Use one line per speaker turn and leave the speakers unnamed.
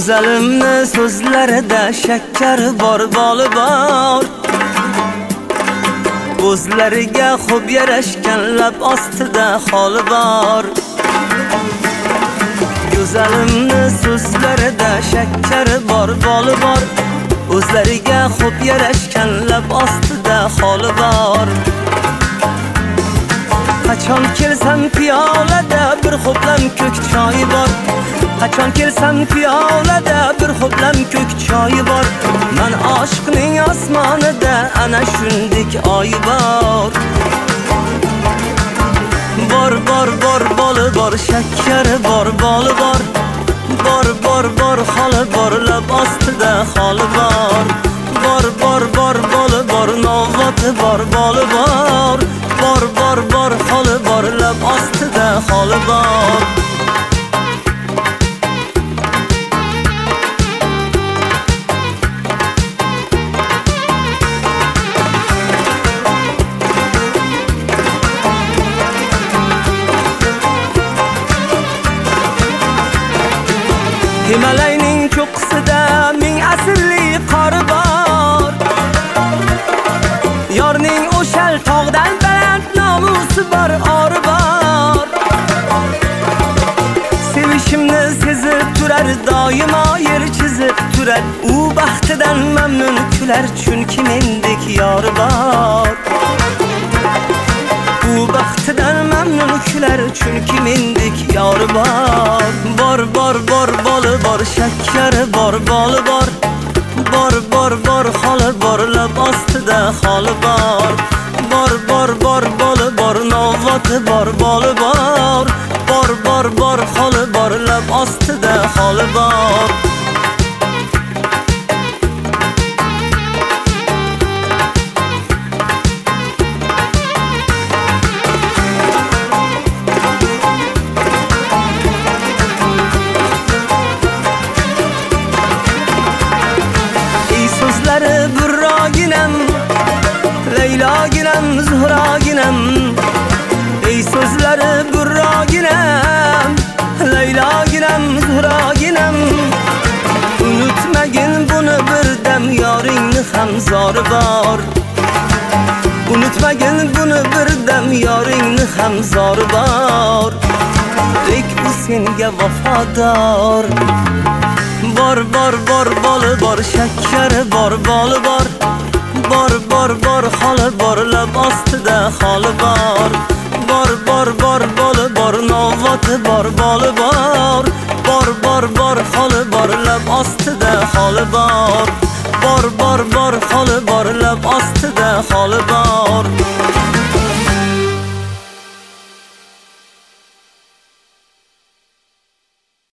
Güzelimni so'zlarida shakkar bor, boli bor. O'zlariga xo'p yarashgan lab ostida holi bor. Güzelimni so'zlarida shakkar bor, boli bor. O'zlariga xo'p yarashgan lab ostida holi bor. Qachon kelsam piyolada bir xo'plam ko'k choy bor. Qachon kelsam piyolada bir xo'plam ko'k choy bor. Men oshiqning osmonida ana shundik oy bor. Bor bor bor boli bor, shakkar bor, boli bor. Bor bor bor holi bor, lab ostida holi bor. Bor bor bor boli bor, novvoti bor, boli bor. Bor bor bor holi bor, lab ostida holi bor. Himalayning cho'qqisida ming asilli qor bor. Yorning o'shal tog'dan baland nomusi bor, ori bor. Sevishimni sezib turar, doimo yer chizib turar. U baxtidan mamnun kular, chunki mendek yori bor. U baxtidan mamnun kular, chunki mendek yori bor. Bor bor bor boli bor, shakkar bor, boli bor. Bor bor bor holi bor, lab ostida holi bor. Bor bor bor boli bor, novvoti bor, boli bor. Bor bor bor holi bor, lab ostida holi bor. Burroginam, Layloginam, Zuhroginam. Ey so'zlari burroginam, Layloginam, Zuhroginam. Unutmagin buni birdam, yoringni ham zori bor. Unutmagin buni birdam, yoringni ham zori bor. Lek u senga vafodor. Bor bor bor boli bor, shakkar bor, boli bor. Bor bor bor holi bor, lab ostida holi bor. Bor bor bor boli bor, novvoti bor, boli bor. Bor bor bor holi bor, lab ostida holi bor. Bor bor bor holi bor, lab ostida holi bor.